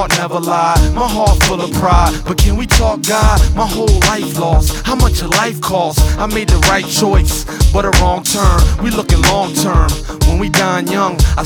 heart never lie, my heart full of pride. But can we talk God? My whole life lost. How much your life cost? I made the right choice, but a wrong turn. We looking long term. When we dying young, I